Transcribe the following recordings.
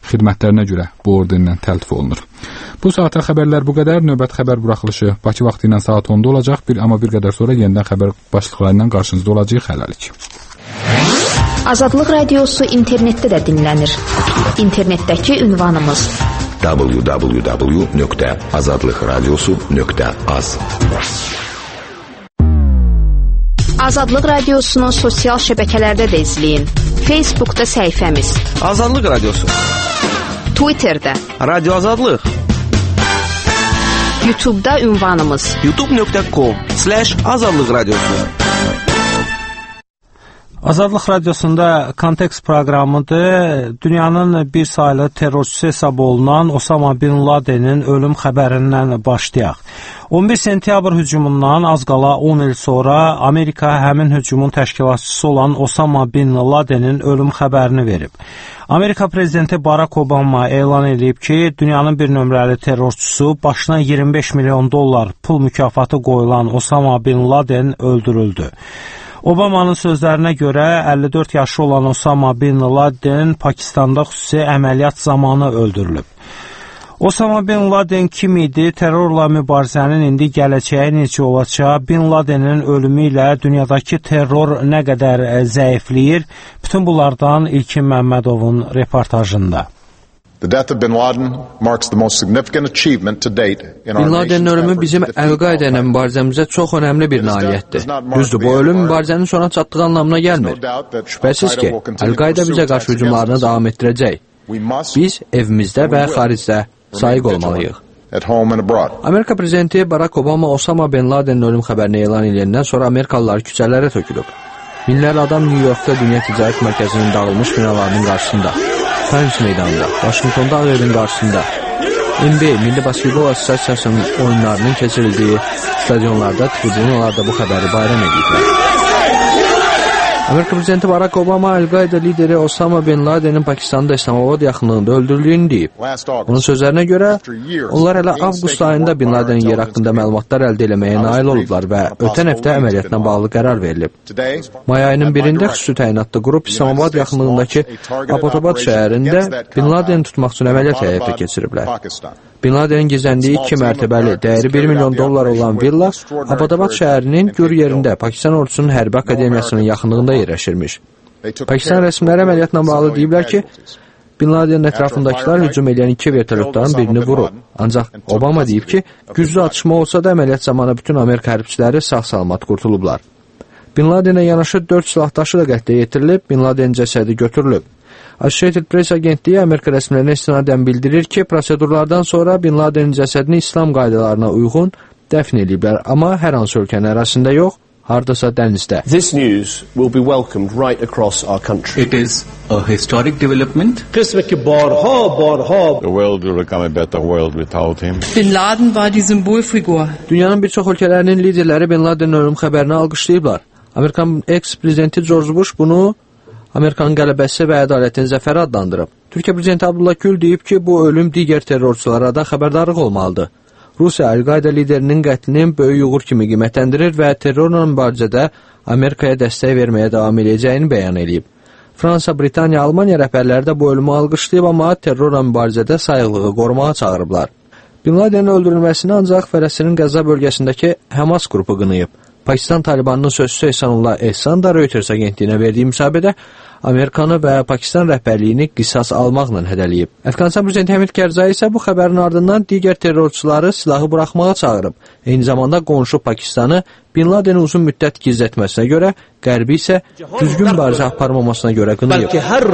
xidmətlərinə görə bu ordenlə təltif olunur. Bu saata xəbərlər bu qədər. Növbət xəbər buraxılışı Bakı vaxtı ilə saat 10-da olacaq. Amma bir qədər sonra yenidən xəbər başlıqları ilə qarşınızda olacağıq. Hələlik. Azadlıq Radiosu internetdə də dinlənir. İnternetdəki ünvanımız www.azadlıqradiosu.az. Azadlıq Radiosunu sosial şəbəkələrdə də izləyin. Facebookda səhifəmiz Azadlıq Radiosu, Twitterdə Radio Azadlıq, YouTube'da ünvanımız youtube.com/azadlıq radiosu. Azadlıq Radiosunda Kontekst proqramıdır. Dünyanın bir sayılı terrorçusu hesab olunan Osama Bin Ladenin ölüm xəbərindən başlayaq. 11 sentyabr hücumundan az qala 10 il sonra Amerika həmin hücumun təşkilatçısı olan Osama Bin Ladenin ölüm xəbərini verib. Amerika prezidenti Barack Obama elan edib ki, dünyanın bir nömrəli terrorçusu başına 25 milyon dollar pul mükafatı qoyulan Osama Bin Laden öldürüldü. Obamanın sözlərinə görə 54 yaşı olan Osama Bin Laden Pakistanda xüsusi əməliyyat zamanı öldürülüb. Osama Bin Laden kim idi? Terrorla mübarizənin indi gələcəyi necə olacağı, Bin Ladenin ölümü ilə dünyadakı terror nə qədər zəifləyir? Bütün bunlardan İlkin Məmmədovun reportajında. The death of Bin Laden marks the most significant achievement to date in our Bin Ladenin ölümü bizim Əl-Qayda ilə mübarizəmizə çox önəmli bir nailiyyətdir. Düzdür, bu ölüm mübarizənin sona çatdığı anlamına gəlmir. Şübhəsiz ki, Əl-Qayda bizə qarşı hücumlarını davam etdirəcək. Biz evimizdə və xaricdə sayıq olmalıyıq. Amerika prezidenti Barack Obama Osama Bin Ladenin ölüm xəbərini elan edəndən sonra Amerikalılar küçələrə tökülüb. Minlərlə adam New Yorkda Dünya Ticarət Mərkəzinin dağılmış binalarının qarşısında, Times meydanında, Washingtonda Ağ Evin qarşısında, NBA, Milli Basketbol Assosiasiyasının oyunlarının keçirildiyi stadionlarda, tribunalarda bu xəbəri bayram ediblər. Amerika prezidenti Barack Obama Əl-Qayda lideri Osama Bin Ladenin Pakistanda İslamabad yaxınlığında öldürüldüyünü deyib. Onun sözlərinə görə, onlar hələ avqust ayında Bin Ladenin yer haqqında məlumatlar əldə eləməyə nail olublar və ötən həftə əməliyyatla bağlı qərar verilib. May ayının birində xüsusi təyinatlı qrup İslamabad yaxınlığındakı Abbottabad şəhərində Bin Ladeni tutmaq üçün əməliyyat həyata keçiriblər. Bin Ladenin gizləndiyi 2 mərtəbəli, dəyəri $1 milyon olan villa Abbottabad şəhərinin gür yerində Pakistan ordusunun hərbi akademiyasının yaxınlığında yerləşirmiş. Pakistan rəsmiləri əməliyyatla bağlı deyiblər ki, Bin Ladenin ətrafındakılar hücum edən 2 vertolyotların birini vurub. Ancaq Obama deyib ki, güclü atışma olsa da əməliyyat zamanı bütün Amerika hərbçiləri sağ-salamat qurtulublar. Bin Ladenə yanaşı 4 silahdaşı da qətlə yetirilib, Bin Ladenin cəsədi götürülüb. Associated Press agentliyi Amerika rəsmilərinə istinadən bildirir ki, prosedurlardan sonra Bin Ladenin cəsədini İslam qaydalarına uyğun dəfn ediblər, amma hər hansı ölkənin ərazisində yox, hardasa dənizdə. This news will be welcomed right across our country. It is a historic development. The world will become a better world without him. Bin Laden var die Symbolfigur. Dünyanın bir çox ölkələrinin liderləri Bin Ladenin ölüm xəbərini alqışlayıblar. Amerikan eks-prezidenti George Bush bunu Amerikanın qələbəsi və ədalətin zəfəri adlandırıb. Türkiyə prezidenti Abdullah Gül deyib ki, bu ölüm digər terrorçulara da xəbərdarlıq olmalıdır. Rusiya Əl-Qayda liderinin qətlinin böyük uğur kimi qiymətləndirir və terrorla mübarizədə Amerikaya dəstək verməyə davam edəcəyini bəyan edib. Fransa, Britaniya, Almaniya rəhbərləri də bu ölümü alqışlayıb, amma terrorla mübarizədə sayıqlığı qorumağa çağırıblar. Bin Ladenin öldürülməsini ancaq Fələstin Qəzza bölgəsindəki Həmas qrupu qınayıb. Pakistan Talibanının sözçüsü Ehsanullah Ehsan da Reuters agentliyinə verdiyi müsahibədə Amerikanı və Pakistan rəhbərliyini qisas almaqla hədələyib. Əfqanistan prezidenti Həmid Kərzai isə bu xəbərin ardından digər terrorçuları silahı buraxmağa çağırıb. Eyni zamanda qonşu Pakistanı Bin Ladeni uzun müddət gizlətməsinə görə, Qərbi isə düzgün mübarizə aparmamasına görə qınayıb.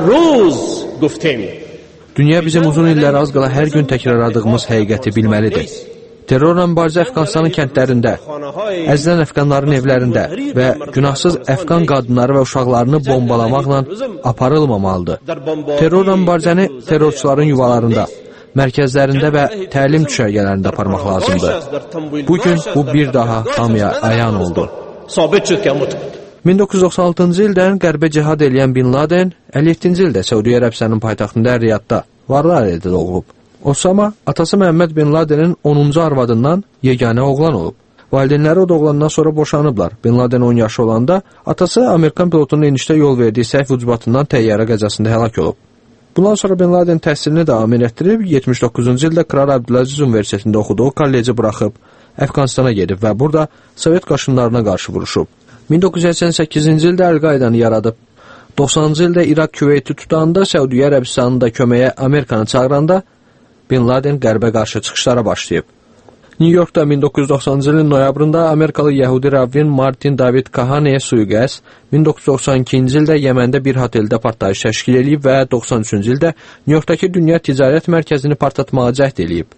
Dünya bizim uzun illər az qala hər gün təkrarladığımız həqiqəti bilməlidir. Terrorla mübarizə Əfqanistanın kəndlərində, əzilən əfqanların evlərində və günahsız əfqan qadınları və uşaqlarını bombalamaqla aparılmamalıdır. Terrorla mübarizəni terrorçuların yuvalarında, mərkəzlərində və təlim düşərgələrində aparmaq lazımdır. Bugün bu bir daha hamıya ayan oldu. 1996-cı ildən qərbə cihad eləyən Bin Laden 57-ci ildə Səudiyyə Ərəbistanının paytaxtında Riyadda, varlı ailədə doğulub. Osama, atası Məhəmməd Bin Ladenin 10-cu arvadından yeganə oğlan olub. Valideynləri o doğulandan sonra boşanıblar. Bin Laden 10 yaşı olanda atası Amerikan pilotunun enişdə yol verdiyi səhv ucbatından təyyarə qəzasında həlak olub. Bundan sonra Bin Laden təhsilini davam etdirib, 79-cu ildə Kral Abdüləziz Universitetində oxuduğu kolleci buraxıb, Əfqanistana gedib və burada Sovet qoşunlarına qarşı vuruşub. 1988-ci ildə Əl-Qaidanı yaradıb. 90-cı ildə İraq Küveyti tutanda, Səudiyyə Ərəbistanını da köməyə Amerikanı çağıranda Bin Laden qərbə qarşı çıxışlara başlayıb. New Yorkda 1990-cı ilin noyabrında Amerikalı Yəhudi Ravvin Martin David Kahaneyə sui-qəsd, 1992-ci ildə Yəməndə bir hoteldə partlayış təşkil edib və 93-cü ildə New Yorkdakı Dünya Ticarət Mərkəzini partlatmağa cəhd edib.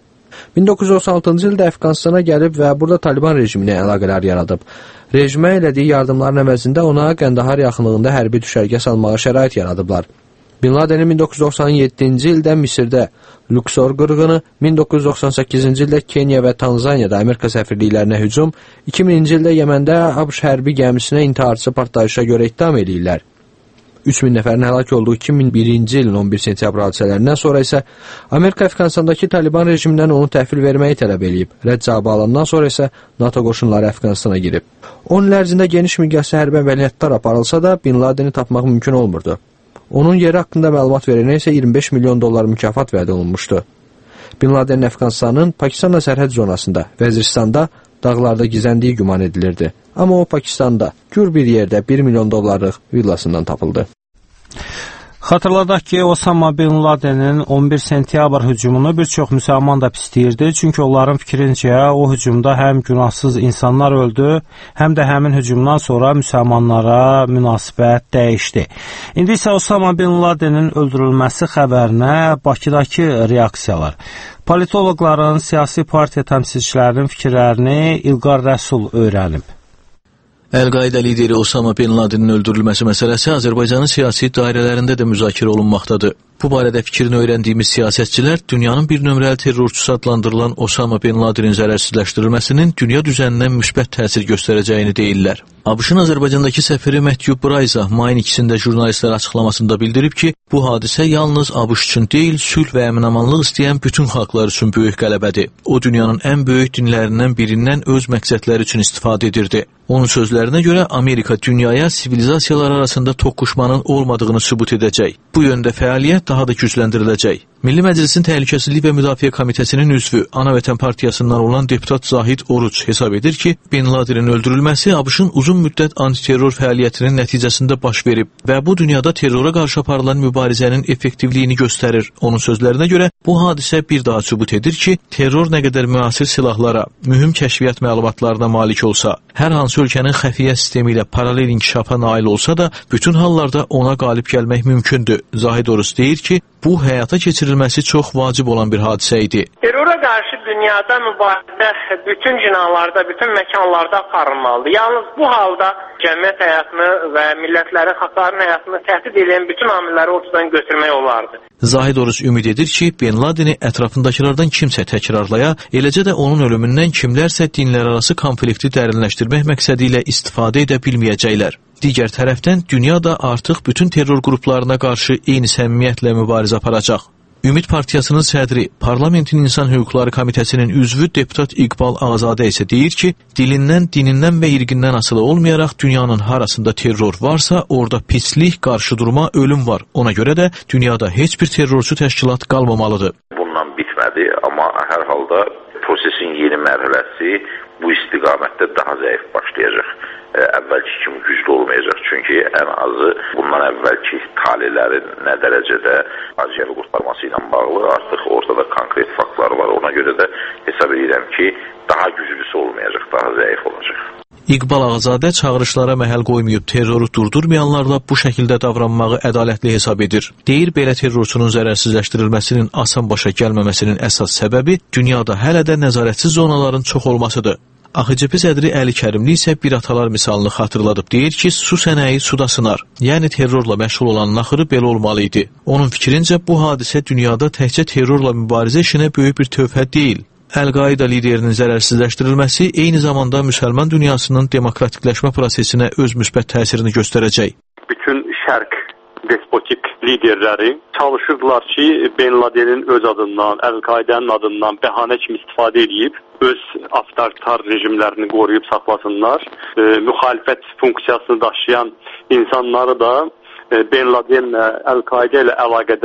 1996-cı ildə Əfqanistana gəlib və burada Taliban rejiminə əlaqələr yaradıb. Rejimə elədiyi yardımların əvəzində ona Qəndahar yaxınlığında hərbi düşərgə salmağa şərait yaradıblar. Bin Ladenin 1997-ci ildə Misirdə Luxor qırğını, 1998-ci ildə Kenya və Tanzaniyada Amerika səfirliklərinə hücum, 2000-ci ildə Yəməndə ABŞ hərbi gəmisinə intiharçı partlayışa görə ittiham edirlər. 3000 nəfərin həlak olduğu 2001-ci ilin 11 sentyabr hadisələrindən sonra isə Amerika Əfqanistandakı Taliban rejimindən onu təhvil verməyi tələb edib. Rədd cavabı alandan sonra isə NATO qoşunları Əfqanistana girib. 10 il ərzində geniş miqyaslı hərbi əməliyyatlar aparılsa da Bin Ladeni tapmaq mümkün olmurdu. Onun yeri haqqında məlumat verənə isə 25 milyon dollar mükafat vəd olunmuşdu. Bin Ladenin Əfqanistanın Pakistanla sərhəd zonasında, Vəziristanda, dağlarda gizləndiyi güman edilirdi. Amma o Pakistanda, gür bir yerdə 1 milyon dollarlıq villasından tapıldı. Xatırladaq ki, Osama Bin Ladenin 11 sentyabr hücumunu bir çox müsəlman da pisləyirdi. Çünki onların fikrincə o hücumda həm günahsız insanlar öldü, həm də həmin hücumdan sonra müsəlmanlara münasibət dəyişdi. İndi isə Osama Bin Ladenin öldürülməsi xəbərinə Bakıdakı reaksiyalar. Politoloqların, siyasi partiya təmsilçilərinin fikirlərini İlqar Rəsul öyrənib. Əl-Qaida lideri Osama Bin Ladenin öldürülməsi məsələsi Azərbaycanın siyasi dairələrində də müzakirə olunmaqdadır. Bu barədə fikrini öyrəndiyimiz siyasətçilər dünyanın bir nömrəli terrorçusu adlandırılan Osama Bin Ladenin zərərsizləşdirilməsinin dünya düzəninə müsbət təsir göstərəcəyini deyirlər. ABŞ-ın Azərbaycandakı səfiri Matthew Brayza mayın 2-sində jurnalistlərə açıqlamasında bildirib ki, bu hadisə yalnız ABŞ üçün deyil, sülh və əmin-amanlıq istəyən bütün xalqlar üçün böyük qələbədir. O, dünyanın ən böyük dinlərindən birindən öz məqsədləri üçün istifadə edirdi. Onun sözlərinə görə Amerika dünyaya sivilizasiyalar arasında toqquşmanın olmadığını sübut edəcək. Bu yöndə fəaliyyət daha da gücləndiriləcək. Milli Məclisin Təhlükəsizlik və Müdafiə Komitəsinin üzvü Ana Vətən Partiyasından olan deputat Zahid Oruç hesab edir ki, Bin Ladenin öldürülməsi ABŞ-ın uzun müddət antiterror fəaliyyətinin nəticəsində baş verib və bu dünyada terrora qarşı aparılan mübarizənin effektivliyini göstərir. Onun sözlərinə görə bu hadisə bir daha sübut edir ki, terror nə qədər müasir silahlara, mühüm kəşfiyyat məlumatlarına malik olsa, hər hansı ölkənin xəfiyyə sistemi ilə paralel inkişafa nail olsa da, bütün hallarda ona qalib gəlmək mümkündür. Zahid Oruç deyir ki, bu həyata keçirilməsi çox vacib olan bir hadisə idi. Terrora qarşı dünyada mübarizə bütün cinahlarda, bütün məkanlarda aparılmalıdır. Yalnız bu halda cəmiyyət həyatını və millətlərin, xalqların həyatını təhdid edən bütün amilləri ortadan götürmək olardı. Zahid Oruç ümid edir ki, Bin Ladeni ətrafındakilərdən kimsə təkrarlaya, eləcə də onun ölümündən kimlərsə dinlərarası konflikti dərinləşdirmək məqsədi ilə istifadə edə bilməyəcəklər. Digər tərəfdən, dünya da artıq bütün terror qruplarına qarşı eyni səmimiyyətlə mübarizə aparacaq. Ümid Partiyasının sədri, Parlamentin İnsan Hüquqları Komitəsinin üzvü deputat İqbal Ağazadə isə deyir ki, dilindən, dinindən və irqindən asılı olmayaraq dünyanın harasında terror varsa, orada pislik, qarşıdurma, ölüm var. Ona görə də dünyada heç bir terrorçu təşkilat qalmamalıdır. Bundan bitmədi, amma hər halda prosesin yeni mərhələsi bu istiqamətdə daha zəif başlayacaq. Əvvəlki kimi güclü olmayacaq. Çünki ən azı bundan əvvəlki talilərin nə dərəcədə acıyalı qurtarması ilə bağlı artıq ortada konkret faktlar var. Ona görə də hesab edirəm ki, daha güclüsü olmayacaq, daha zəif olacaq. İqbal Ağazadə çağırışlara məhəl qoymayıb terroru durdurmayanlarla bu şəkildə davranmağı ədalətli hesab edir. Deyir, belə terrorçunun zərərsizləşdirilməsinin asan başa gəlməməsinin əsas səbəbi dünyada hələ də nəzarətsiz zonaların çox olmasıdır. AXCP sədri Əli Kərimli isə bir atalar misalını xatırladıb. Deyir ki, su sənəyi suda sınar. Yəni terrorla məşğul olan naxırı belə olmalı idi. Onun fikrincə bu hadisə dünyada təkcə terrorla mübarizə işinə böyük bir tövhə deyil. Əl-Qaida liderinin zərərsizləşdirilməsi eyni zamanda müsəlman dünyasının demokratikləşmə prosesinə öz müsbət təsirini göstərəcək. Bütün şərq despotik liderləri çalışırdılar ki, Bin Ladenin öz adından, Əl-Qaidanın adından bəhanə kimi istifadə edib öz avtoritar rejimlərini qoruyub saxlasınlar. Müxalifət funksiyasını daşıyan insanları da Bin Ladenlə, Əl-Qaidə ilə əlaqədə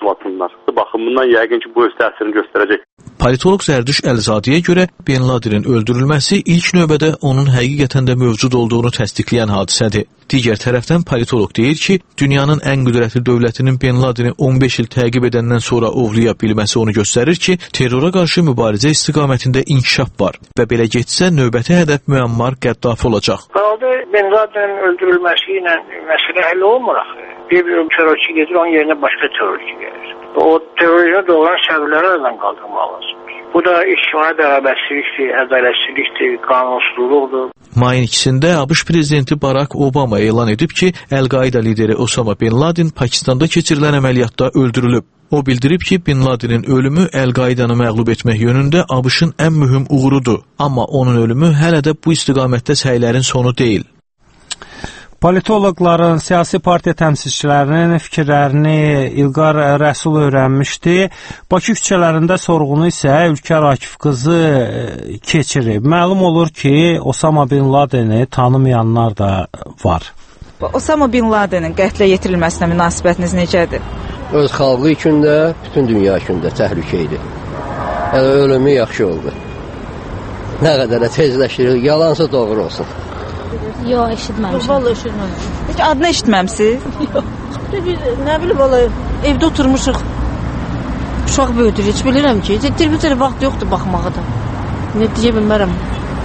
məhsulatından. Baxımından yəqin ki, bu öz təsirini göstərəcək. Politoloq Zərdüş Əlzadəyə görə Bin Ladenin öldürülməsi ilk növbədə onun həqiqətən də mövcud olduğunu təsdiqləyən hadisədir. Digər tərəfdən politoloq deyir ki, dünyanın ən qüdrətli dövlətinin Bin Ladeni 15 il təqib edəndən sonra ovlaya bilməsi onu göstərir ki, terrora qarşı mübarizə istiqamətində inkişaf var və belə getsə növbəti hədəf müəmmar Qəddafi olacaq. Bin Ladenin öldürülməsi ilə məsələ həll olmur axı. Bir terrorçu gedir, onun yerinə başqa terrorçu gəlir. O terrorizmə doğuran səbəbləri aradan qaldırmaq lazımdır. Bu da ictimai bərabərsizlikdir, ədalətsizlikdir, qanunsuzluqdur. Mayın 2-də ABŞ prezidenti Barack Obama elan edib ki, Əl-Qaida lideri Osama Bin Laden Pakistanda keçirilən əməliyyatda öldürülüb. O bildirib ki, Bin Ladenin ölümü Əl-Qaidanı məğlub etmək yönündə ABŞ-ın ən mühüm uğurudur. Amma onun ölümü hələ də bu istiqamətdə səylərin sonu deyil. Politoloqların, siyasi partiya təmsilçilərinin fikirlərini İlqar Rəsul öyrənmişdi. Bakı küçələrində sorğunu isə Ülkər Akif qızı keçirib. Məlum olur ki, Osama Bin Ladeni tanımayanlar da var. Osama Bin Ladenin qətlə yetirilməsinə münasibətiniz necədir? Öz xalqı üçün də, bütün dünya üçün də təhlükə idi. Yəni, ölümü yaxşı oldu. Nə qədər də tezləşdirir, yalansa doğru olsun. Yox, eşitməmişim. Vallahi eşitməmişim. Heç adını eşitməmisiz? Yox. Nə bilim, vallahi evdə oturmuşuq. Uşaq böyüdür, heç bilirəm ki. Televizora vaxt yoxdur baxmağa da. Nə deyə bilmərəm.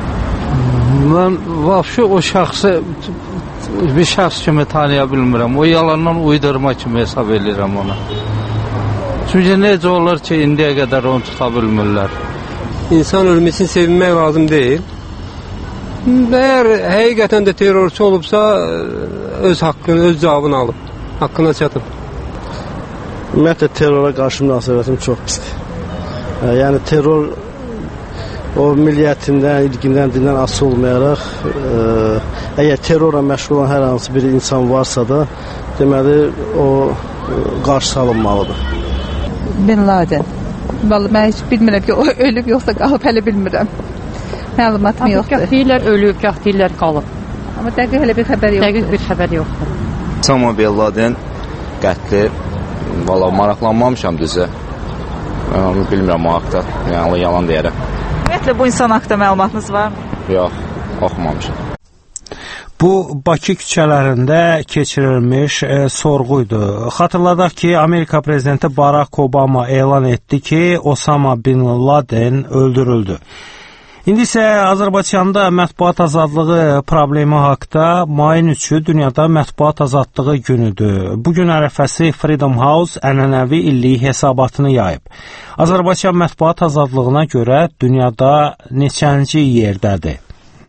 Mən vəbşi o şəxsi bir şəxs kimi tanıya bilmirəm. O yalandan uydurma kimi hesab edirəm ona. Çünki necə olur ki, indiyə qədər onu tuta bilmirlər. İnsan ölməsini sevinmək lazım deyil. Əgər həqiqətən də terrorçu olubsa, öz haqqını, öz cavabını alıb, haqqına çatıb. Ümumiyyətlə, terrora qarşı münasibətim çox pisdir. Yəni, terror o milliyyətindən, ilgindən, dindən asılı olmayaraq, əgər terrorla məşğul olan hər hansı bir insan varsa da, deməli, o qarşı alınmalıdır. Bin Laden. Vallahi, mən heç bilmirəm ki, o ölüb yoxsa qalıb, hələ bilmirəm. Məlumatım yoxdur. Gah deyirlər ölüb, gah deyirlər qalıb. Amma dəqiq hələ bir xəbər yoxdur. Dəqiq bir xəbər yoxdur. Osama Bin Laden qətli, valla maraqlanmamışam düzə. Mən onu bilmirəm o haqda, yəni yalan deyərəm. Ümumiyyətlə, bu insan haqda məlumatınız varmı? Yox, oxumamışam. Bu, Bakı küçələrində keçirilmiş sorğuydu. Xatırladaq ki, Amerika prezidenti Barack Obama elan etdi ki, Osama Bin Laden öldürüldü. İndi isə Azərbaycanda mətbuat azadlığı problemi haqda mayın 3-ü dünyada mətbuat azadlığı günüdür. Bugün ərəfəsi Freedom House ənənəvi illik hesabatını yayıb. Azərbaycan mətbuat azadlığına görə dünyada neçənci yerdədir?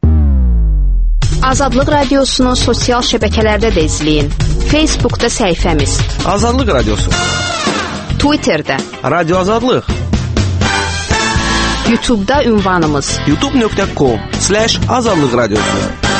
Azadlıq Radiosunu sosial şəbəkələrdə də izləyin. Facebookda səhifəmiz Azadlıq Radiosu, Twitterdə Radio Azadlıq, YouTube'da ünvanımız youtube.com/azadlıq radiosu.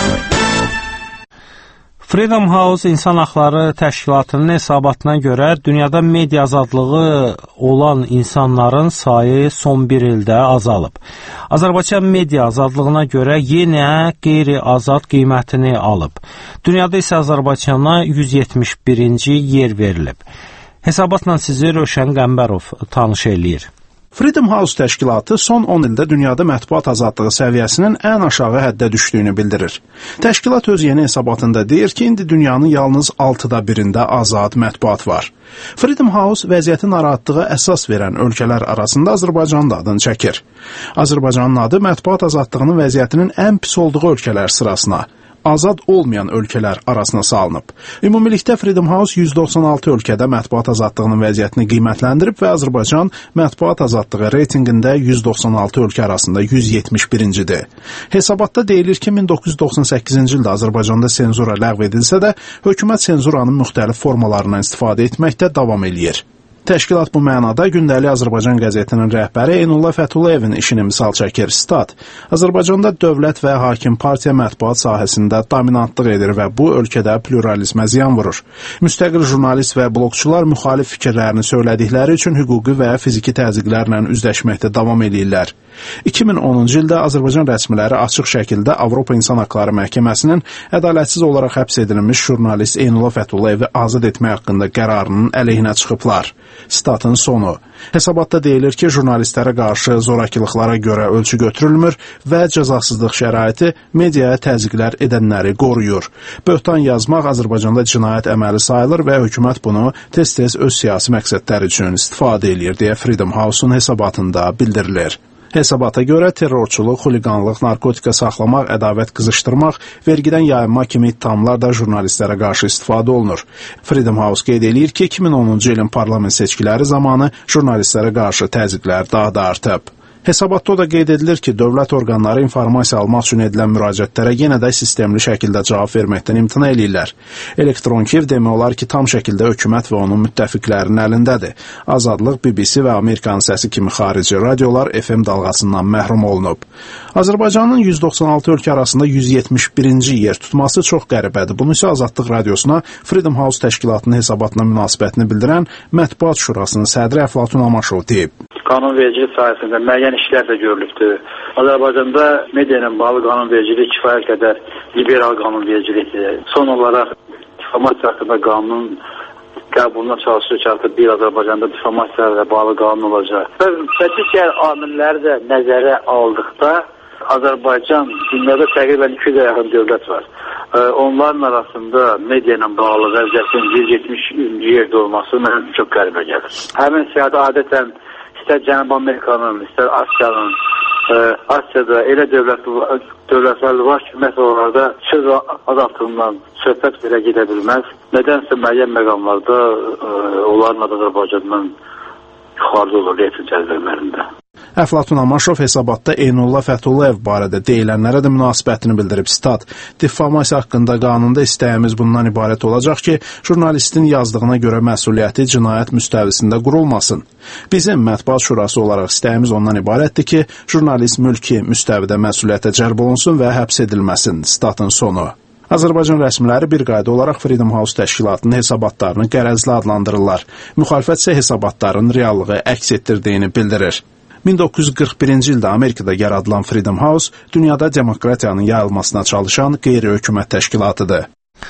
Freedom House İnsan Haqları Təşkilatının hesabatına görə dünyada media azadlığı olan insanların sayı son bir ildə azalıb. Azərbaycan media azadlığına görə yenə qeyri-azad qiymətini alıb. Dünyada isə Azərbaycana 171-ci yer verilib. Hesabatla sizi Rövşən Qəmbərov tanış eləyir. Freedom House təşkilatı son 10 ildə dünyada mətbuat azadlığı səviyyəsinin ən aşağı həddə düşdüyünü bildirir. Təşkilat öz yeni hesabatında deyir ki, indi dünyanın yalnız 6-da 1-ində azad mətbuat var. Freedom House vəziyyətin narahatlığa əsas verən ölkələr arasında Azərbaycanın adını çəkir. Azərbaycanın adı mətbuat azadlığının vəziyyətinin ən pis olduğu ölkələr sırasına, azad olmayan ölkələr arasına salınıb. Ümumilikdə Freedom House 196 ölkədə mətbuat azadlığının vəziyyətini qiymətləndirib və Azərbaycan mətbuat azadlığı reytinqində 196 ölkə arasında 171-cidir. Hesabatda deyilir ki, 1998-ci ildə Azərbaycanda senzura ləğv edilsə də, hökumət senzuranın müxtəlif formalarından istifadə etməkdə davam eləyir. Təşkilat bu mənada gündəlik Azərbaycan qəzetinin rəhbəri Eynullah Fətullayevin işini misal çəkir. Stat: Azərbaycanda dövlət və hakim partiya mətbuat sahəsində dominantlıq edir və bu ölkədə pluralizmə ziyan vurur. Müstəqil jurnalist və blogçular müxalif fikirlərini söylədikləri üçün hüquqi və fiziki təzyiqlərlə üzləşməkdə davam edirlər. 2010-cu ildə Azərbaycan rəsmiləri açıq şəkildə Avropa İnsan Haqları Məhkəməsinin ədalətsiz olaraq həbs edilmiş jurnalist Eynullah Fətullayevi azad etmək haqqında qərarının əleyhinə çıxıblar. Statın sonu. Hesabatda deyilir ki, jurnalistlərə qarşı zorakılıqlara görə ölçü götürülmür və cəzasızlıq şəraiti mediaya təzyiqlər edənləri qoruyur. Böhtan yazmaq Azərbaycanda cinayət əməli sayılır və hökumət bunu tez-tez öz siyasi məqsədləri üçün istifadə edir deyə Freedom House-un hesabatında bildirilir. Hesabata görə terrorçuluq, xuliqanlıq, narkotika saxlamaq, ədavət qızışdırmaq, vergidən yayınma kimi ittihamlar da jurnalistlərə qarşı istifadə olunur. Freedom House qeyd edir ki, 2010-cu ilin parlament seçkiləri zamanı jurnalistlərə qarşı təzyiqlər daha da artıb. Hesabatda o da qeyd edilir ki, dövlət orqanları informasiya almaq üçün edilən müraciətlərə yenə də sistemli şəkildə cavab verməkdən imtina eləyirlər. Elektron Kiyev demək olar ki, tam şəkildə hökumət və onun müttəfiqlərinin əlindədir. Azadlıq, BBC və Amerikanın səsi kimi xarici radiolar FM dalğasından məhrum olunub. Azərbaycanın 196 ölkə arasında 171-ci yer tutması çox qəribədir. Bunu isə Azadlıq radiosuna Freedom House təşkilatının hesabatına münasibətini bildirən Mətbuat Şurasının sədri Əflatun Amaşov deyib. Qanunvericilik sayəsində müəyyən işlər də görülübdür. Azərbaycanda media ilə bağlı qanunvericilik kifayət qədər liberal qanunvericilikdir. Son olaraq difamasiya haqqında qanunun qəbuluna çalışır ki, artıq bir Azərbaycanda difamasiya ilə bağlı qanun olacaq. Və digər amilləri də nəzərə aldıqda Azərbaycan dünyada təqribən 200-ə yaxın dövlət var. Onların arasında media ilə bağlı vəziyyətin 170-ci yerdə olması mənə çox qəribə gəlir. Həmin siyahıda adətən istər Cənubi Amerikanın, istər Asiyanın, Asiyada elə dövlətlər var ki, məsələlərdə söz azaltından söhbət belə gedə bilməz. Nədənsə müəyyən məqamlarda onların adı Azərbaycandan yuxarıda olur reyting cədvəllərində. Əflatun Amaşov hesabatda Eynullah Fəthullayev barədə deyilənlərə də münasibətini bildirib. Stat, difamasiya haqqında qanunda istəyimiz bundan ibarət olacaq ki, jurnalistin yazdığına görə məsuliyyəti cinayət müstəvisində qurulmasın. Bizim Mətbuat Şurası olaraq istəyimiz ondan ibarətdir ki, jurnalist mülki müstəvidə məsuliyyətə cəlb olunsun və həbs edilməsin. Statın sonu. Azərbaycan rəsmiləri bir qayda olaraq Freedom House təşkilatının hesabatlarını qərəzli adlandırırlar. Müxalifət isə hesabatların reallığı əks etdirdiyini bildirir. 1941-ci ildə Amerikada yaradılan Freedom House dünyada demokratiyanın yayılmasına çalışan qeyri-hökumət təşkilatıdır.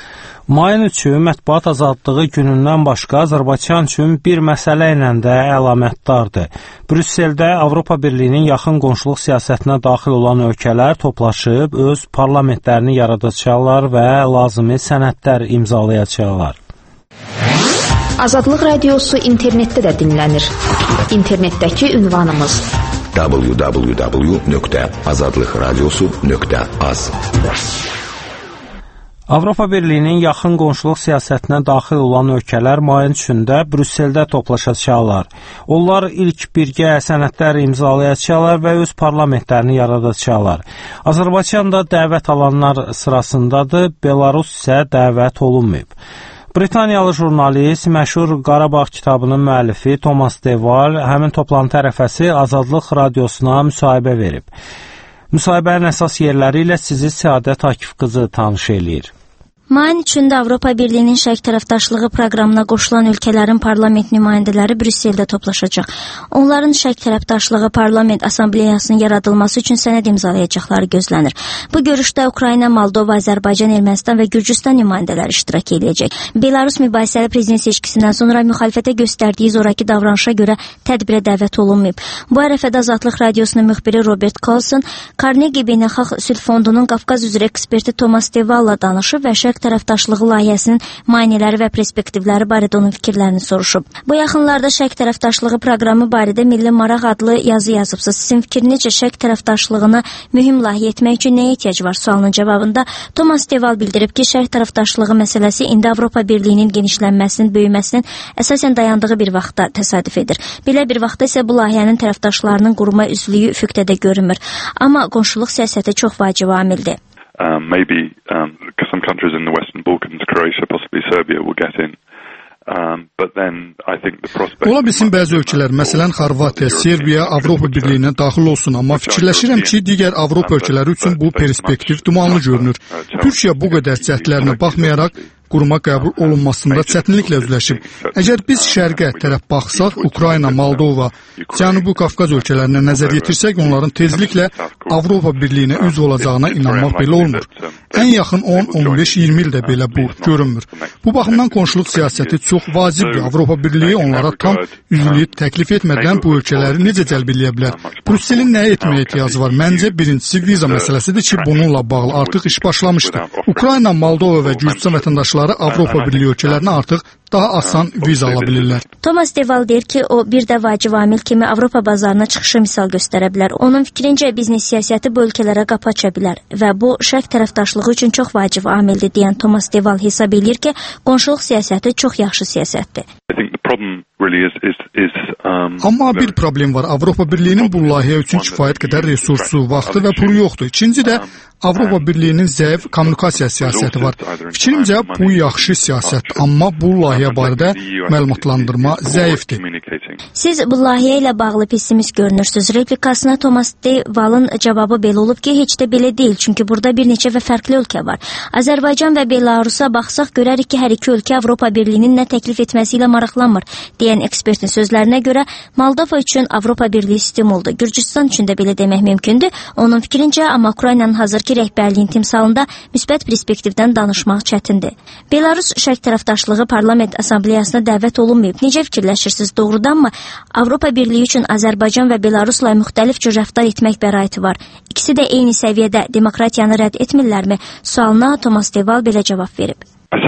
Mayın 3-ü mətbuat azadlığı günündən başqa Azərbaycan üçün bir məsələ ilə də əlamətdardır. Brüsseldə Avropa Birliyinin yaxın qonşuluq siyasətinə daxil olan ölkələr toplaşıb öz parlamentlərini yaradacaqlar və lazımi sənədlər imzalayacaqlar. Azadlıq radiosu internetdə də dinlənir. İnternetdəki ünvanımız www.azadlıqradiosu.az. Avropa Birliyinin yaxın qonşuluq siyasətinə daxil olan ölkələr mayın 3-də Brüsseldə toplaşacaqlar. Onlar ilk birgə sənədlər imzalayacaqlar və öz parlamentlərini yaradacaqlar. Azərbaycan da dəvət alanlar sırasındadır, Belarus isə dəvət olunmayıb. Britaniyalı jurnalist, məşhur Qarabağ kitabının müəllifi Thomas Deval həmin toplantı ərəfəsi Azadlıq radiosuna müsahibə verib. Müsahibənin əsas yerləri ilə sizi Səadət Akif qızı tanış eləyir. Mayın 3-də Avropa Birliyinin şərq tərəfdaşlığı proqramına qoşulan ölkələrin parlament nümayəndələri Brüsseldə toplaşacaq. Onların şərq tərəfdaşlığı parlament assambleyasının yaradılması üçün sənəd imzalayacaqları gözlənir. Bu görüşdə Ukrayna, Moldova, Azərbaycan, Ermənistan və Gürcüstan nümayəndələri iştirak edəcək. Belarus mübahisəli prezident seçkisindən sonra müxalifətə göstərdiyi zoraki davranışa görə tədbirə dəvət olunmayıb. Bu ərəfədə Azadlıq radiosunun müxbiri Robert Colson, Carnegie Beynəlxalq Sülh Fondunun Qafqaz üzrə eksperti Thomas Devalla danışıb və şərq tərəfdaşlığı layihəsinin maneələri və perspektivləri barədə onun fikirlərini soruşub. Bu yaxınlarda şərq tərəfdaşlığı proqramı barədə Milli Maraq adlı yazı yazıbsınız. Sizin fikir necə şərq tərəfdaşlığına mühüm layihə etmək üçün nəyə ehtiyac var sualının cavabında Thomas Deval bildirib ki, şərq tərəfdaşlığı məsələsi indi Avropa Birliyinin genişlənməsinin, böyüməsinin əsasən dayandığı bir vaxtda təsadüf edir. Belə bir vaxtda isə bu layihənin tərəfdaşlarının quruma üzvlüyü üfüqdə də görünmür. Amma qonşuluq siyasəti çox vacib amildir. Maybe some countries in the Western Balkans, Croatia, possibly Serbia will get in. Ola bilsin bəzi ölkələr, məsələn Xorvatiya, Serbiya Avropa Birliyinə daxil olsun, amma fikirləşirəm ki, digər Avropa ölkələri üçün bu perspektiv dumanlı görünür. Türkiyə bu qədər cəhdlərinə baxmayaraq quruma qəbul olunmasında çətinliklə üzləşib. Əgər biz şərqə tərəf baxsaq, Ukrayna, Moldova, Cənubi Qafqaz ölkələrinə nəzər yetirsək, onların tezliklə Avropa Birliyinə üzv olacağına inanmaq belə olmur. Ən yaxın 10, 15, 20 ildə belə bu görünmür. Bu baxımdan qonşuluq siyasəti çox vacibdir. Avropa Birliyi onlara tam üzvlük təklif etmədən bu ölkələri necə cəlb edə bilər? Brüsselin nəyə etməyə ehtiyacı var? Məncə birincisi viza məsələsidir ki, bununla bağlı artıq iş başlamışdı. Ukrayna, Moldova və Gürcüstan vətəndaşları Avropa Birliyi ölkələrinə artıq daha asan viza ala bilirlər. Thomas Deval deyir ki, o bir də vacib amil kimi Avropa bazarına çıxışı misal göstərə bilər. Onun fikrincə biznes siyasəti bu ölkələrə qapı aça bilər və bu şərq tərəfdaşlığı üçün çox vacib amildir deyən Thomas Deval hesab edir ki, qonşuluq siyasəti çox yaxşı siyasətdir. Amma bir problem var. Avropa Birliyinin bu layihə üçün kifayət qədər resursu, vaxtı və pulu yoxdur. İkinci də Avropa Birliyinin zəif kommunikasiya siyasəti var. Fikrimcə bu yaxşı siyasətdir, amma bu layihə barədə məlumatlandırma zəifdir. Siz bu layihə ilə bağlı pessimist görünürsünüz. Replikasına Thomas Deval'ın cavabı belə olub ki, heç də belə deyil. Çünki burada bir neçə və fərqli ölkə var. Azərbaycan və Belarusa baxsaq görərik ki, hər iki ölkə Avropa Birliyinin nə təklif etməsi ilə maraqlanmır, deyən ekspertin sözlərinə görə Moldova üçün Avropa Birliyi stimuldur. Gürcüstan üçün də belə demək mümkündür. Onun fikrincə, amma Ukraynanın hazırki rəhbərliyin timsalında müsbət perspektivdən danışmaq çətindir. Belarus şərq tərəfdaşlığı parlament assambleyasına dəvət olunmayıb. Necə fikirləşirsiniz? Doğrudanmı Avropa Birliyi üçün Azərbaycan və Belarusla müxtəlif cür rəftar etmək bəraəti var? İkisi də eyni səviyyədə demokratiyanı rədd etmirlərmi? Sualına Thomas Deval belə cavab verib.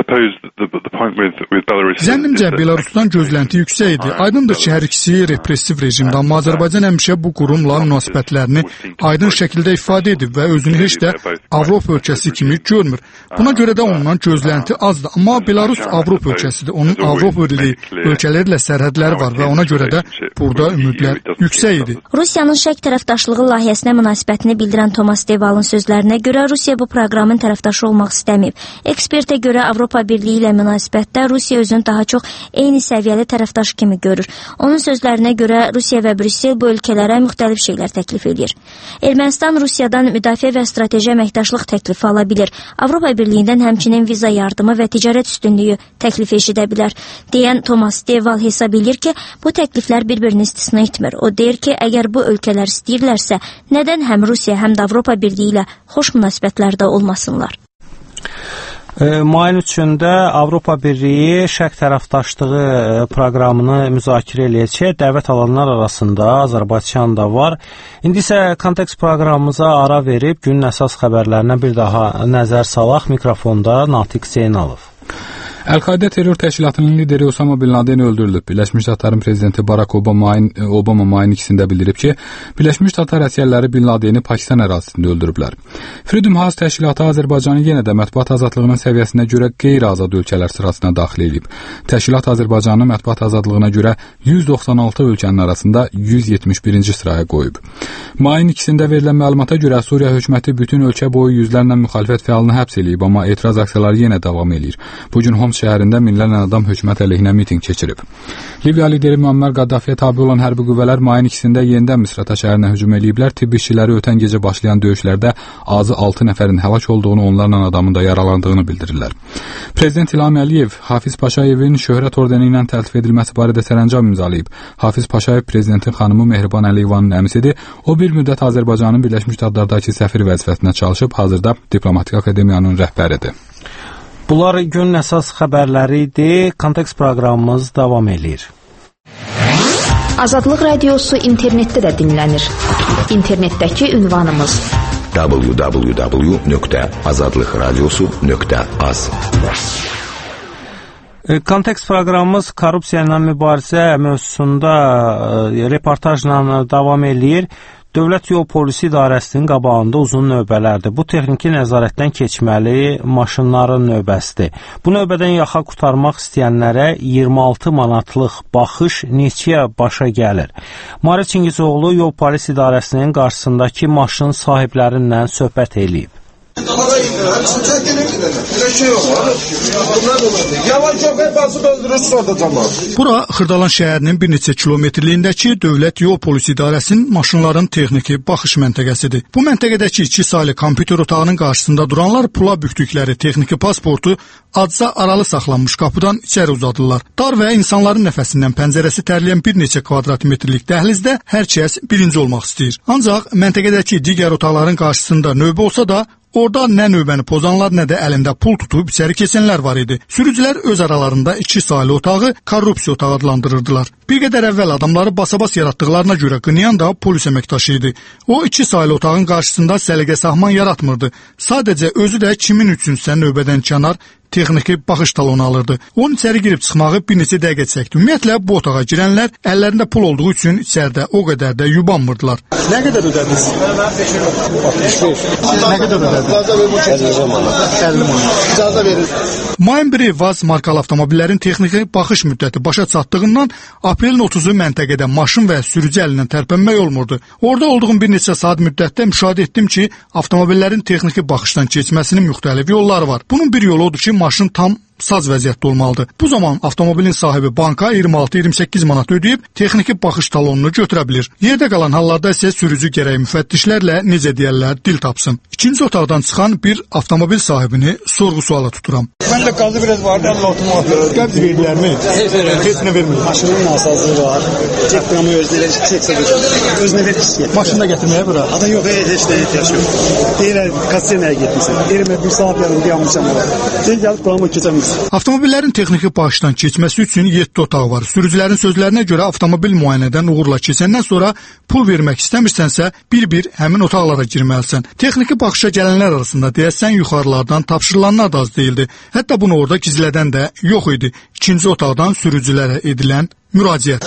Zənnimcə Belarusdan gözlənti yüksək idi. Aydındır ki, hər ikisi repressiv rejimdə, amma Azərbaycan həmişə bu qurumla münasibətlərini aydın şəkildə ifadə edib və özünü heç də Avropa ölkəsi kimi görmür. Buna görə də ondan gözlənti azdır. Amma Belarus Avropa ölkəsidir. Onun Avropa Birliyi ölkələrlə sərhədləri var və ona görə də burada ümidlər yüksək idi. Rusiyanın şərq tərəfdaşlığı layihəsinə münasibətini bildirən Thomas Deval'ın sözlərinə görə Rusiya bu proqramın tərəfdaşı olmaq istəməyib. Ekspertə görə Avropa Birliyi ilə münasibətdə Rusiya özünü daha çox eyni səviyyəli tərəfdaş kimi görür. Onun sözlərinə görə Rusiya və Brüssel bu ölkələrə müxtəlif şeylər təklif edir. Ermənistan Rusiyadan müdafiə və strateji əməkdaşlıq təklifi ala bilər. Avropa Birliyindən həmçinin viza yardımı və ticarət üstünlüyü təklif edə bilər, deyən Thomas Deval hesab edir ki, bu təkliflər bir-birini istisna etmir. O deyir ki, əgər bu ölkələr istəyirlərsə, nədən həm Rusiya, həm də Avropa Birliyi ilə xoş münasibətlərdə olmasınlar? Mayın 3-də Avropa Birliyi şərq tərəfdaşlığı proqramını müzakirə eləyəcək. Dəvət alanlar arasında Azərbaycan da var. İndi isə kontekst proqramımıza ara verib günün əsas xəbərlərinə bir daha nəzər salaq. Mikrofonda Natiq Zeynalov. Əl-Qaidə terror təşkilatının lideri Osama Bin Laden öldürülüb. Birləşmiş Ştatların prezidenti Barack Obama mayın 2-sində bildirib ki, Birləşmiş Ştatlar əsgərləri Bin Ladeni Pakistan ərazisində öldürüblər. Freedom House təşkilatı Azərbaycanı yenə də mətbuat azadlığının səviyyəsinə görə qeyri-azad ölkələr sırasına daxil edib. Təşkilat Azərbaycanı mətbuat azadlığına görə 196 ölkənin arasında 171-ci sıraya qoyub. Mayın 2-sində verilən məlumata görə Suriya hökuməti bütün ölkə boyu yüzlərlə müxalifət fəalını həbs edib, amma etiraz aksiyaları yenə davam edir. Bu gün Homs şəhərində minlərlə adam hökumət əleyhinə mitinq keçirib. Liviya lideri Muammer Qaddafiyə tabe olan hərbi qüvvələr mayın 2-sində yenidən Misrata şəhərinə hücum ediblər. Tibb işçiləri ötən gecə başlayan döyüşlərdə azı 6 nəfərin həlak olduğunu, onlarla adamın da yaralandığını bildirirlər. Prezident İlham Əliyev Hafiz Paşayevin şöhrət ordeni ilə təltif edilməsi barədə sərəncam imzalayıb. Hafiz Paşayev prezidentin xanımı Mehriban Əliyevanın əmisidir. O bir müddət Azərbaycanın Birləşmiş Ştatlardakı səfir vəzifəsində çalışıb, hazırda Diplomatik Akademiyanın rəhbəridir. Bunlar günün əsas xəbərləri idi. Kontekst proqramımız davam edir. Azadlıq Radiosu internetdə də dinlənir. İnternetdəki ünvanımız www.azadlıqradiosu.az. Kontekst proqramımız korrupsiya ilə mübarizə mövzusunda reportajla davam edir. Dövlət Yol Polisi İdarəsinin qabağında uzun növbələrdir. Bu texniki nəzarətdən keçməli maşınların növbəsidir. Bu növbədən yaxa qurtarmaq istəyənlərə 26 manatlıq baxış neçəyə başa gəlir? Mari Çingizoğlu Yol Polisi İdarəsinin qarşısındakı maşın sahiblərindən söhbət eləyib. Bura Xırdalan şəhərinin bir neçə kilometrliyindəki Dövlət Yol Polisi İdarəsinin maşınların texniki baxış məntəqəsidir. Bu məntəqədəki 2 saylı kompüter otağının qarşısında duranlar pula bükdükləri texniki pasportu adca aralı saxlanmış qapıdan içəri uzadırlar. Dar və insanların nəfəsindən pəncərəsi tərləyən bir neçə kvadrat metrlik dəhlizdə hər kəs birinci olmaq istəyir. Ancaq məntəqədəki digər otaqların qarşısında növbə olsa da, orada nə növbəni pozanlar, nə də əlində pul tutub içəri keçənlər var idi. Sürücülər öz aralarında 2 saylı otağı korrupsiya otağı adlandırırdılar. Bir qədər əvvəl adamları basabas yaratdıqlarına görə qınayan da polis əməkdaşı idi. O 2 saylı otağın qarşısında səliqə sahman yaratmırdı. Sadəcə özü də kimin üçünsə növbədən kənar texniki baxış talonu alırdı. Onun içəri girib çıxmağı bir neçə dəqiqə çəkdi. Ümumiyyətlə bu otağa girənlər əllərində pul olduğu üçün içəridə o qədər də yubanmırdılar. Nə qədər ödədiniz? 65. Nə qədər ödədiniz? 50 manat. İcazə verin. Mayın 1-i Vaz markalı avtomobillərin texniki baxış müddəti başa çatdığından aprelin 30-u məntəqədə maşın və sürücü əlindən tərpənmək olmurdu. Orada olduğum bir neçə saat müddətdə müşahidə etdim ki, avtomobillərin texniki baxışdan keçməsinin müxtəlif yolları var. Bunun bir yolu odur ki, maşın tam saz vəziyyətdə olmalıdır. Bu zaman avtomobilin sahibi banka 26-28 manat ödəyib texniki baxış talonunu götürə bilir. Yerdə qalan hallarda isə sürücü gərək müfəttişlərlə necə deyərlər dil tapsın. İkinci otaqdan çıxan bir avtomobil sahibini sorğu-suala tuturam. Mən də qazı biraz vardı, 56 manat. Qəbz verdilərmi? Heç nə vermir. Maşının nasazlığı var. Çekramı özünə verir, çeksə özünə verir ki. Maşını da gətirməyə bura. Ada yox, heç nə ehtiyac yox. Deyirlər, kassenəyə getmişsən. Deyirəm, 1 saat yarım dayanmışam orada. Sən gəlib buramı keçəmirsən. Avtomobillərin texniki baxışdan keçməsi üçün 7 otaq var. Sürücülərin sözlərinə görə avtomobil müayinədən uğurla keçəndən sonra pul vermək istəmirsənsə, bir-bir həmin otaqlara girməlisən. Texniki baxışa gələnlər arasında deyəsən yuxarılardan tapşırılanlar da az deyildi. Hətta bunu orada gizlədən də yox idi. İkinci otaqdan sürücülərə edilən müraciət.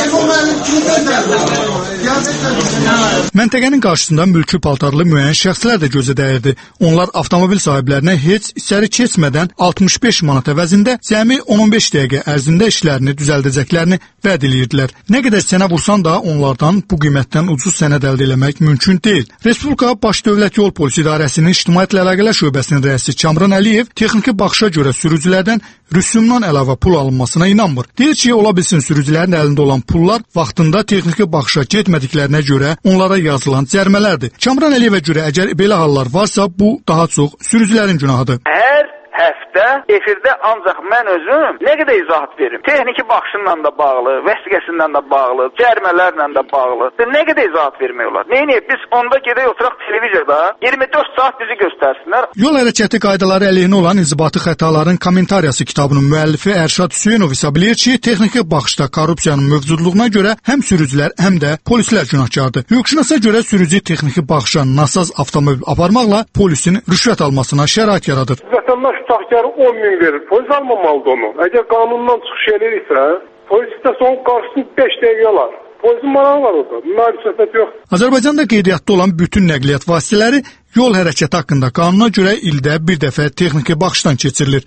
Məntəqənin qarşısında mülki paltarlı müəyyən şəxslər də gözə dəyirdi. Onlar avtomobil sahiblərinə heç içəri keçmədən 65 manat əvəzində cəmi 10-15 dəqiqə ərzində işlərini düzəldəcəklərini vəd edirdilər. Nə qədər sənə vursan da onlardan bu qiymətdən ucuz sənəd əldə etmək mümkün deyil. Respublika Baş Dövlət Yol Polisi İdarəsinin İctimaiyyətlə Əlaqələr şöbəsinin rəisi Kamran Əliyev texniki baxışa görə sürücülərdən rüsumdan əlavə pul alınmasına inanmır. Deyir ki, ola bilsin sürücülərin əlində olan pullar vaxtında texniki baxışa getmədiklərinə görə onlara yazılan cərimələrdir. Kamran Əliyevə görə əgər belə hallar varsa, bu daha çox sürücülərin günahıdır. Hər həftə efirdə ancaq mən özüm nə qədər izahat verim. Texniki baxışınla da bağlı, vəsiqəsindən də bağlı, cərimələrlə də bağlı. Nə qədər izahat vermək olar? Neyniyək? Biz onda gedək oturaq televiziyada 24 saat bizi göstərsinlər. Yol hərəkəti qaydaları əleyhinə olan inzibati xətaların kommentariyası kitabının müəllifi Ərşad Hüseynov isə bilir ki, texniki baxışda korrupsiyanın mövcudluğuna görə həm sürücülər, həm də polislər günahkardır. Hüquqşünasa görə sürücü texniki baxışa nasaz avtomobil aparmaqla polisin rüşvət almasına şərait yaradır. Vətəndaş tutaqkarı 10 min verir. Polis almamalıdır onu. Əgər qanundan çıxış edirsə, polis istəsə onun qarşısını 5 dəqiqə alar. Polisin manağı var orada. Münasibət yox. Azərbaycanda qeydiyyatda olan bütün nəqliyyat vasitələri yol hərəkəti haqqında qanuna görə ildə bir dəfə texniki baxışdan keçirilir.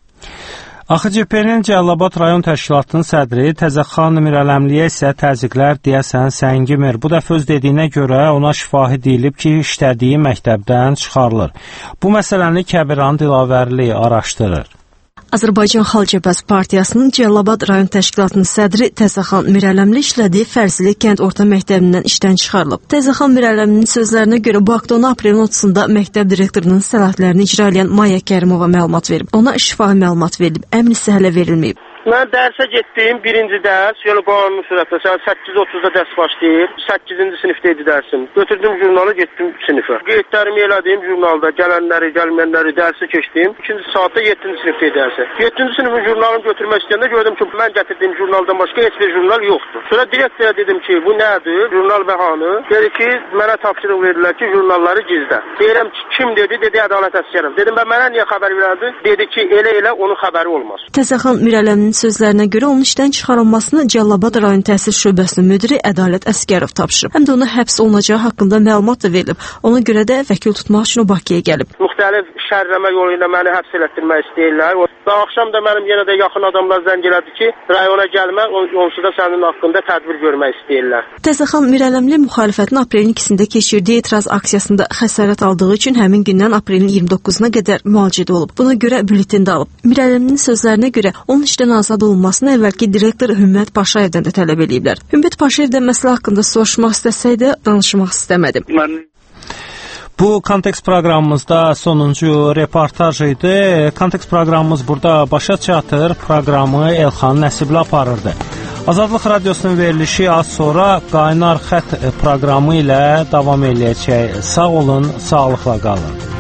AXCP-nin Cəlilabad rayon təşkilatının sədri Təzəxan Mirələmliyə isə təzyiqlər deyəsən səngimir. Bu dəfə öz dediyinə görə ona şifahi deyilib ki, işlədiyi məktəbdən çıxarılır. Bu məsələni Kəbiran Dilavərli araşdırır. Azərbaycan Xalq Cəbhəsi Partiyasının Cəlilabad rayon təşkilatının sədri Təzəxan Mirələmli işlədiyi Fərzili kənd orta məktəbindən işdən çıxarılıb. Təzəxan Mirələmlinin sözlərinə görə bu haqda ona aprelin 30-da məktəb direktorunun səlahiyyətlərini icra edən Maya Kərimova məlumat verib. Ona şifahi məlumat verilib, əmr isə hələ verilməyib. Mən dərsə getdim, birinci dərs, yəni qanun sürətlə, 8:30-da dərs başlayır, 8-ci sinifdə idi dərsim. Götürdüm jurnalı, getdim sinifə. Qeydlərimi elədim jurnalda, gələnləri, gəlməyənləri dərsi keçdim. 2-ci saatda 7-ci sinifdə idi dərsi. 7-ci sinifin jurnalını götürmək istəyəndə gördüm ki, mən gətirdiyim jurnaldan başqa heç bir jurnal yoxdur. Sonra direktora dedim ki, bu nədir? Jurnal bəhanı. Dedi ki, mənə tapşırıq verirlər ki, jurnalları gizlə. Deyirəm ki, kim dedi? Dedi, ədalət əsgərəm. Dedim, mən mənə niyə xəbər verərdin? Dedi ki, elə onun xəbəri olmaz. Təzəxan Mirələmlinin sözlərinə görə onun işdən çıxarılmasını Cəlilabad rayon təhsil şöbəsinin müdiri Ədalət Əsgərov tapşırıb. Həm də ona həbs olunacağı haqqında məlumat da verilib. Ona görə də vəkil tutmaq üçün o Bakıya gəlib. Müxtəlif şərləmə yolu ilə məni həbs elətdirmək istəyirlər. Və axşam da mənim yenə də yaxın adamlar zəng elədi ki, rayona gəlmə, onsuz da sənin haqqında tədbir görmək istəyirlər. Təzəxan Mirələmli müxalifətin aprelin 2-sində keçirdiyi etiraz aksiyasında xəsarət aldığı üçün həmin gündən aprelin 29-na qədər müalicədə olub. Buna görə bülletin də alıb. Mirələmlinin sözlərinə görə onun işdən azad olunmasını əvvəlki direktor Hümmət Paşayevdən də tələb ediblər. Hümmət Paşayevdən məsələ haqqında soruşmaq istəsə də danışmaq istəmədi. Bu Kontekst proqramımızda sonuncu reportaj idi. Kontekst proqramımız burada başa çatır. Proqramı Elxan Nəsibli aparırdı. Azadlıq Radiosunun verilişi az sonra Qaynar Xətt proqramı ilə davam eləyəcək. Sağ olun, sağlıqla qalın.